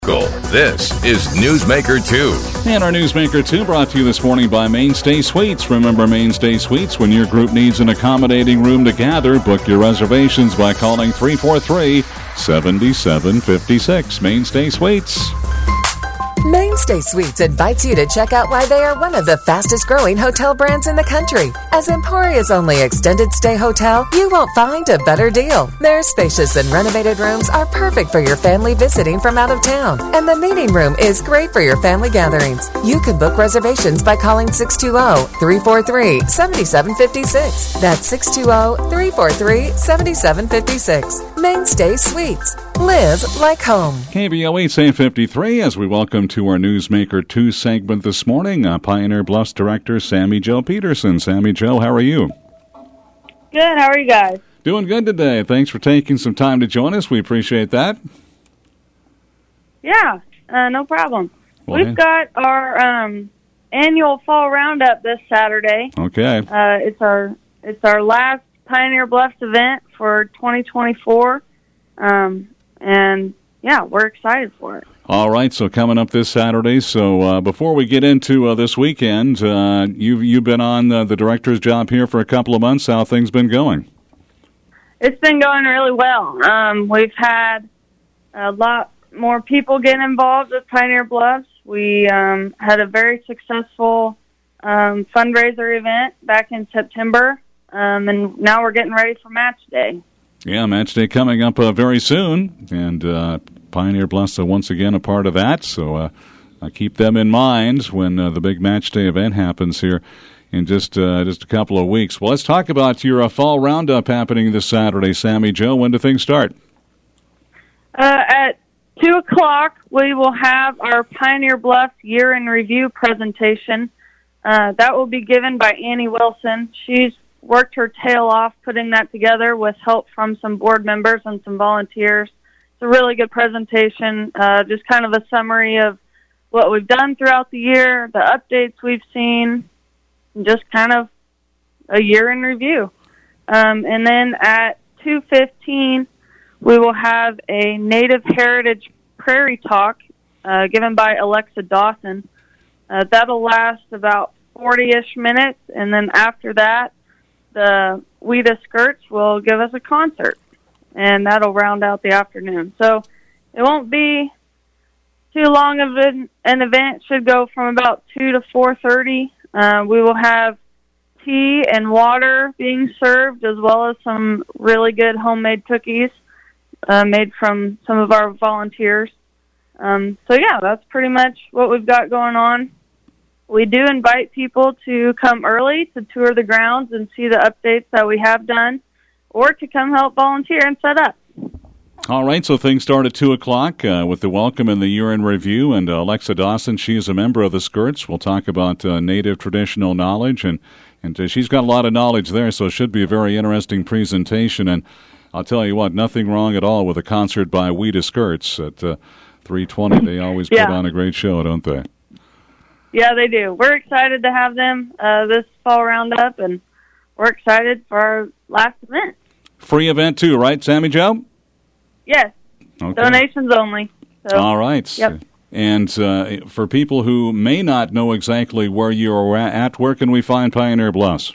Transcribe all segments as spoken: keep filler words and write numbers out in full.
This is Newsmaker two. And our Newsmaker two brought to you this morning by Mainstay Suites. Remember Mainstay Suites, when your group needs an accommodating room to gather, book your reservations by calling three four three, seven seven five six. Mainstay Suites. Mainstay Suites invites you to check out why they are one of the fastest growing hotel brands in the country. As Emporia's only extended stay hotel, you won't find a better deal. Their spacious and renovated rooms are perfect for your family visiting from out of town, and the meeting room is great for your family gatherings. You can book reservations by calling six two zero, three four three, seven seven five six. That's six two zero, three four three, seven seven five six. Mainstay Suites. Live like home. K B O eight fifty-three, as we welcome to our Newsmaker two segment this morning, uh, Pioneer Bluffs Director Sammy Jo Peterson. Sammy Jo, how are you? Good. How are you guys? Doing good today. Thanks for taking some time to join us. We appreciate that. Yeah, uh, no problem. Well, We've got our um, annual fall roundup this Saturday. Okay. Uh, it's our it's our last Pioneer Bluffs event for twenty twenty-four, um, and yeah, we're excited for it. All right, so coming up this Saturday. So uh, before we get into uh, this weekend, uh, you've you've been on uh, the director's job here for a couple of months. How have things been going? It's been going really well. Um, we've had a lot more people get involved with Pioneer Bluffs. We um, had a very successful um, fundraiser event back in September, um, and now we're getting ready for match day. Yeah, match day coming up uh, very soon, and uh, Pioneer Bluffs are once again a part of that, so uh, uh, keep them in mind when uh, the big match day event happens here in just uh, just a couple of weeks. Well, let's talk about your uh, fall roundup happening this Saturday, Sammy Jo. When do things start? Uh, at two o'clock, we will have our Pioneer Bluffs Year in Review presentation. Uh, that will be given by Annie Wilson. She's worked her tail off putting that together with help from some board members and some volunteers. It's a really good presentation, uh, just kind of a summary of what we've done throughout the year, the updates we've seen, and just kind of a year in review. Um, and then at two fifteen, we will have a Native Heritage Prairie Talk uh, given by Alexa Dawson. Uh, that'll last about forty-ish minutes, and then after that, the Weta Skirts will give us a concert, and that'll round out the afternoon. So it won't be too long of an, an event. Should go from about two to four thirty. Uh, we will have tea and water being served, as well as some really good homemade cookies uh, made from some of our volunteers. Um, so, yeah, that's pretty much what we've got going on. We do invite people to come early to tour the grounds and see the updates that we have done, or to come help volunteer and set up. All right, so things start at two o'clock uh, with the welcome and the year in review. And uh, Alexa Dawson, she is a member of the Skirts. We'll talk about uh, Native traditional knowledge, and, and uh, she's got a lot of knowledge there, so it should be a very interesting presentation. And I'll tell you what, nothing wrong at all with a concert by Weta Skirts at uh, three twenty. They always yeah. put on a great show, don't they? Yeah, they do. We're excited to have them uh, this fall roundup, and we're excited for our last event. Free event too, right, Sammy Jo? Yes. Okay. Donations only. So, all right. Yep. And uh, for people who may not know exactly where you're at, where can we find Pioneer Bluffs?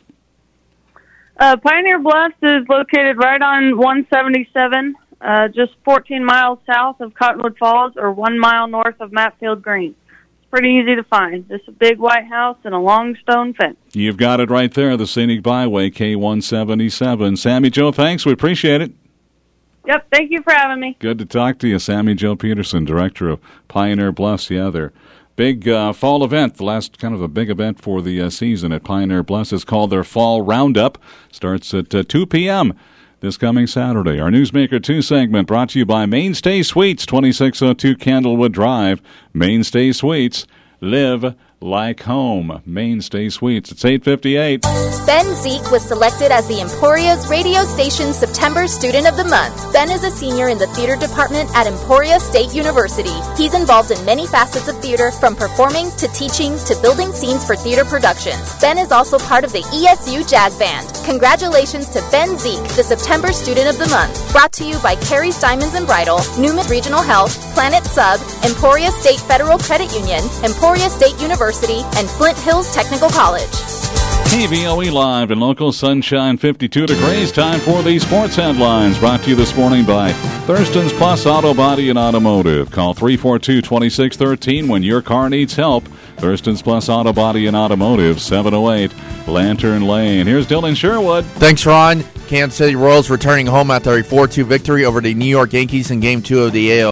Uh, Pioneer Bluffs is located right on one seventy-seven, uh, just fourteen miles south of Cottonwood Falls, or one mile north of Matfield Green. Pretty easy to find. Just a big white house and a long stone fence. You've got it right there, the Scenic Byway, K one seventy-seven. Sammy Jo, thanks. We appreciate it. Yep, thank you for having me. Good to talk to you. Sammy Jo Peterson, Director of Pioneer Bluffs. Yeah, their big uh, fall event, the last kind of a big event for the uh, season at Pioneer Bluffs, is called their Fall Roundup. Starts at uh, two p.m. this coming Saturday. Our Newsmaker two segment brought to you by Mainstay Suites, twenty-six oh two Candlewood Drive. Mainstay Suites. Live like home. Mainstay Suites. It's eight fifty-eight. Ben Zeke was selected as the Emporia's radio station's September Student of the Month. Ben is a senior in the theater department at Emporia State University. He's involved in many facets of theater, from performing to teaching to building scenes for theater productions. Ben is also part of the E S U Jazz Band. Congratulations to Ben Zeke, the September Student of the Month. Brought to you by Carrie's Diamonds and Bridal, Newman Regional Health, Planet Sub, Emporia State Federal Credit Union, Emporia State University, and Flint Hills Technical College. K V O E Live in local sunshine, fifty-two degrees. Time for the sports headlines, brought to you this morning by Thurston's Plus Auto Body and Automotive. Call three four two, two six one three when your car needs help. Thurston's Plus Auto Body and Automotive, seven oh eight Lantern Lane. Here's Dylan Sherwood. Thanks, Ron. Kansas City Royals returning home after a four two victory over the New York Yankees in Game two of the A L